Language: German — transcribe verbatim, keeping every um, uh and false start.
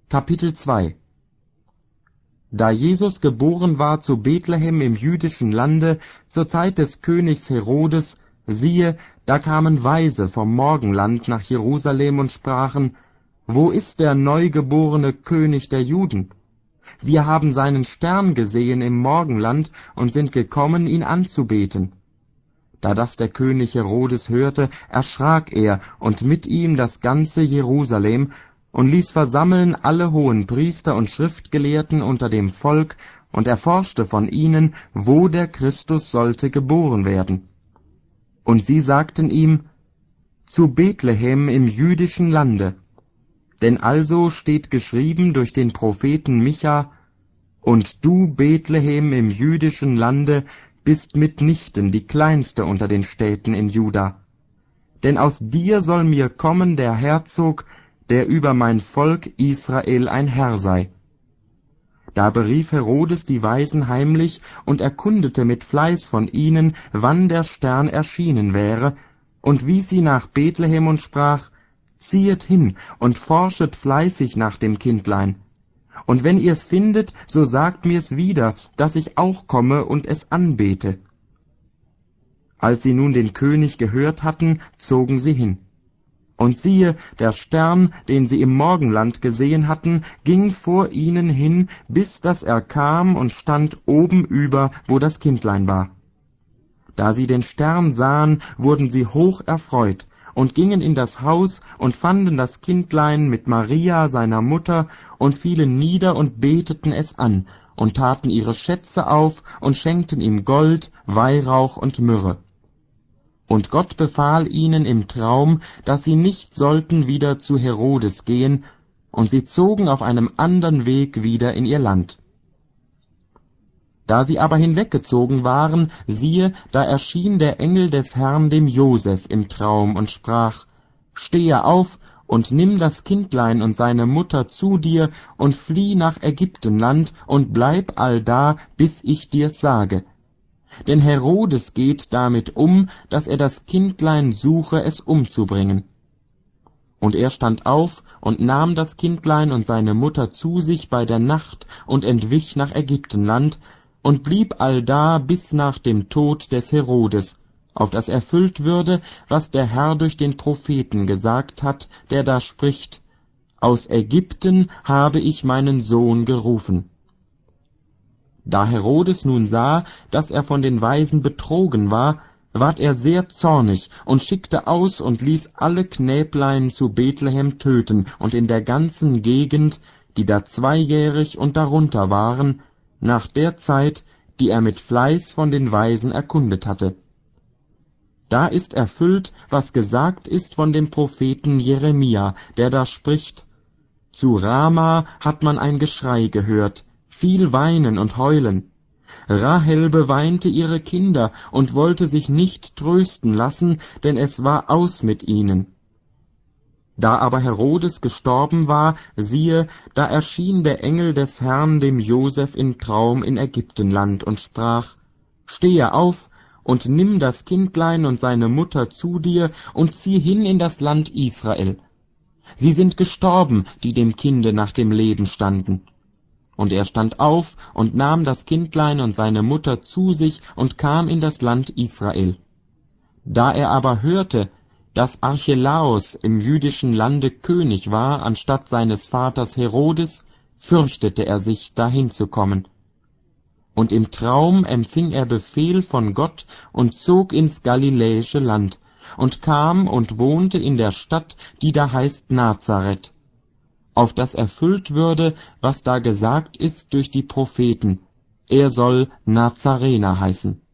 Kapitel zwei. Da Jesus geboren war zu Bethlehem im jüdischen Lande zur Zeit des Königs Herodes, siehe, da kamen Weise vom Morgenland nach Jerusalem und sprachen: Wo ist der neugeborene König der Juden? Wir haben seinen Stern gesehen im Morgenland und sind gekommen, ihn anzubeten. Da das der König Herodes hörte, erschrak er und mit ihm das ganze Jerusalem und ließ versammeln alle Hohenpriester und Schriftgelehrten unter dem Volk und erforschte von ihnen, wo der Christus sollte geboren werden. Und sie sagten ihm: Zu Bethlehem im jüdischen Lande. Denn also steht geschrieben durch den Propheten Micha: Und du, Bethlehem im jüdischen Lande, bist mitnichten die kleinste unter den Städten in Juda. Denn aus dir soll mir kommen der Herzog, der über mein Volk Israel ein Herr sei. Da berief Herodes die Weisen heimlich und erkundete mit Fleiß von ihnen, wann der Stern erschienen wäre, und wies sie nach Bethlehem und sprach: Ziehet hin und forschet fleißig nach dem Kindlein. Und wenn ihr's findet, so sagt mir's wieder, dass ich auch komme und es anbete. Als sie nun den König gehört hatten, zogen sie hin. Und siehe, der Stern, den sie im Morgenland gesehen hatten, ging vor ihnen hin, bis dass er kam und stand oben über, wo das Kindlein war. Da sie den Stern sahen, wurden sie hoch erfreut und gingen in das Haus und fanden das Kindlein mit Maria, seiner Mutter, und fielen nieder und beteten es an und taten ihre Schätze auf und schenkten ihm Gold, Weihrauch und Myrrhe. Und Gott befahl ihnen im Traum, dass sie nicht sollten wieder zu Herodes gehen, und sie zogen auf einem andern Weg wieder in ihr Land. Da sie aber hinweggezogen waren, siehe, da erschien der Engel des Herrn dem Joseph im Traum und sprach: Stehe auf und nimm das Kindlein und seine Mutter zu dir und flieh nach Ägyptenland und bleib allda, bis ich dir's sage. Denn Herodes geht damit um, dass er das Kindlein suche, es umzubringen. Und er stand auf und nahm das Kindlein und seine Mutter zu sich bei der Nacht und entwich nach Ägyptenland und blieb allda bis nach dem Tod des Herodes, auf das erfüllt würde, was der Herr durch den Propheten gesagt hat, der da spricht: Aus Ägypten habe ich meinen Sohn gerufen. Da Herodes nun sah, dass er von den Weisen betrogen war, ward er sehr zornig und schickte aus und ließ alle Knäblein zu Bethlehem töten und in der ganzen Gegend, die da zweijährig und darunter waren, nach der Zeit, die er mit Fleiß von den Weisen erkundet hatte. Da ist erfüllt, was gesagt ist von dem Propheten Jeremia, der da spricht: Zu Rama hat man ein Geschrei gehört, viel Weinen und Heulen. Rahel beweinte ihre Kinder und wollte sich nicht trösten lassen, denn es war aus mit ihnen. Da aber Herodes gestorben war, siehe, da erschien der Engel des Herrn dem Joseph im Traum in Ägyptenland und sprach: Stehe auf und nimm das Kindlein und seine Mutter zu dir und zieh hin in das Land Israel. Sie sind gestorben, die dem Kinde nach dem Leben standen. Und er stand auf und nahm das Kindlein und seine Mutter zu sich und kam in das Land Israel. Da er aber hörte, dass Archelaos im jüdischen Lande König war anstatt seines Vaters Herodes, fürchtete er sich, dahin zu kommen. Und im Traum empfing er Befehl von Gott und zog ins galiläische Land und kam und wohnte in der Stadt, die da heißt Nazareth, auf das erfüllt würde, was da gesagt ist durch die Propheten: Er soll Nazarener heißen.